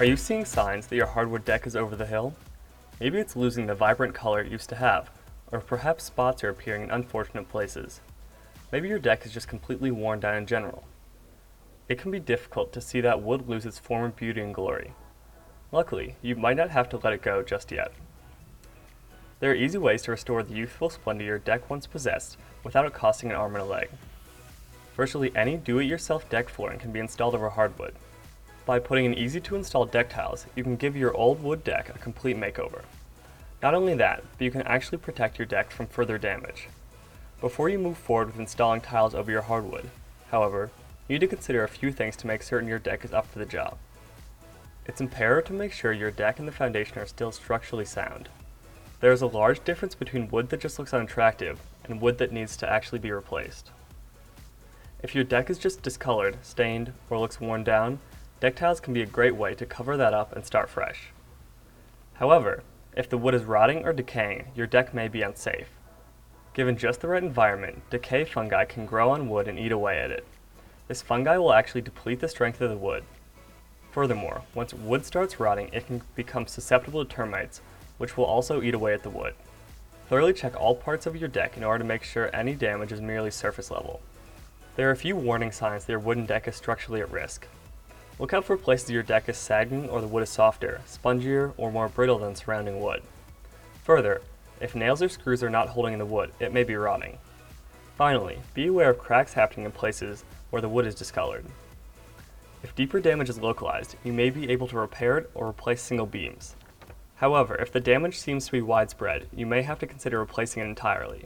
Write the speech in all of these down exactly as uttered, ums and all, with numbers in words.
Are you seeing signs that your hardwood deck is over the hill? Maybe it's losing the vibrant color it used to have, or perhaps spots are appearing in unfortunate places. Maybe your deck is just completely worn down in general. It can be difficult to see that wood lose its former beauty and glory. Luckily, you might not have to let it go just yet. There are easy ways to restore the youthful splendor your deck once possessed without it costing an arm and a leg. Virtually any do-it-yourself deck flooring can be installed over hardwood. By putting in easy-to-install deck tiles, you can give your old wood deck a complete makeover. Not only that, but you can actually protect your deck from further damage. Before you move forward with installing tiles over your hardwood, however, you need to consider a few things to make certain your deck is up for the job. It's imperative to make sure your deck and the foundation are still structurally sound. There is a large difference between wood that just looks unattractive and wood that needs to actually be replaced. If your deck is just discolored, stained, or looks worn down, deck tiles can be a great way to cover that up and start fresh. However, if the wood is rotting or decaying, your deck may be unsafe. Given just the right environment, decay fungi can grow on wood and eat away at it. This fungi will actually deplete the strength of the wood. Furthermore, once wood starts rotting, it can become susceptible to termites, which will also eat away at the wood. Thoroughly check all parts of your deck in order to make sure any damage is merely surface level. There are a few warning signs that your wooden deck is structurally at risk. Look out for places your deck is sagging or the wood is softer, spongier, or more brittle than surrounding wood. Further, if nails or screws are not holding in the wood, it may be rotting. Finally, be aware of cracks happening in places where the wood is discolored. If deeper damage is localized, you may be able to repair it or replace single beams. However, if the damage seems to be widespread, you may have to consider replacing it entirely.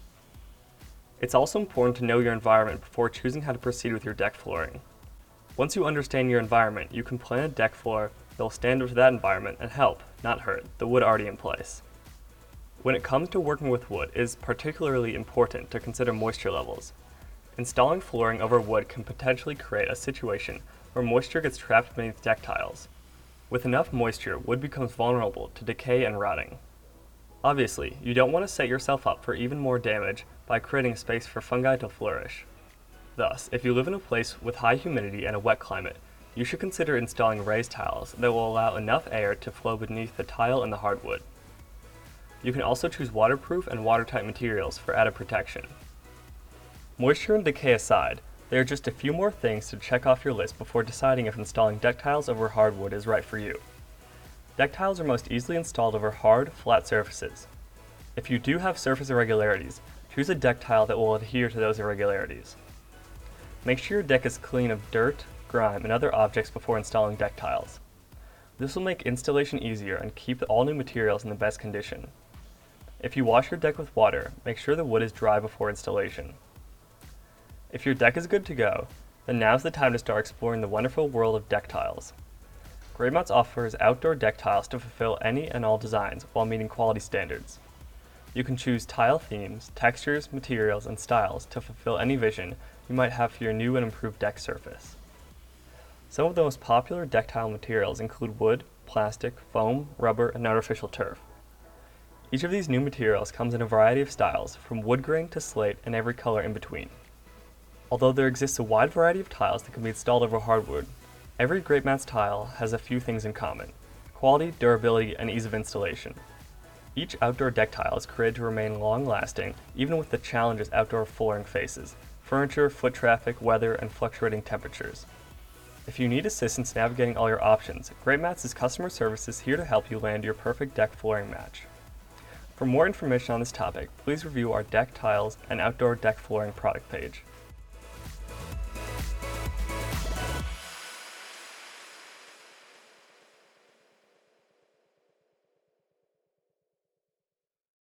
It's also important to know your environment before choosing how to proceed with your deck flooring. Once you understand your environment, you can plan a deck floor that will stand up to that environment and help, not hurt, the wood already in place. When it comes to working with wood, it is particularly important to consider moisture levels. Installing flooring over wood can potentially create a situation where moisture gets trapped beneath deck tiles. With enough moisture, wood becomes vulnerable to decay and rotting. Obviously, you don't want to set yourself up for even more damage by creating space for fungi to flourish. Thus, if you live in a place with high humidity and a wet climate, you should consider installing raised tiles that will allow enough air to flow beneath the tile and the hardwood. You can also choose waterproof and watertight materials for added protection. Moisture and decay aside, there are just a few more things to check off your list before deciding if installing deck tiles over hardwood is right for you. Deck tiles are most easily installed over hard, flat surfaces. If you do have surface irregularities, choose a deck tile that will adhere to those irregularities. Make sure your deck is clean of dirt, grime, and other objects before installing deck tiles. This will make installation easier and keep all new materials in the best condition. If you wash your deck with water, make sure the wood is dry before installation. If your deck is good to go, then now's the time to start exploring the wonderful world of deck tiles. GradeMounts offers outdoor deck tiles to fulfill any and all designs while meeting quality standards. You can choose tile themes, textures, materials, and styles to fulfill any vision you might have for your new and improved deck surface. Some of the most popular deck tile materials include wood, plastic, foam, rubber, and artificial turf. Each of these new materials comes in a variety of styles, from wood grain to slate and every color in between. Although there exists a wide variety of tiles that can be installed over hardwood, every GradeMounts tile has a few things in common: quality, durability, and ease of installation. Each outdoor deck tile is created to remain long-lasting, even with the challenges outdoor flooring faces: furniture, foot traffic, weather, and fluctuating temperatures. If you need assistance navigating all your options, GradeMounts' customer service is here to help you land your perfect deck flooring match. For more information on this topic, please review our deck tiles and outdoor deck flooring product page.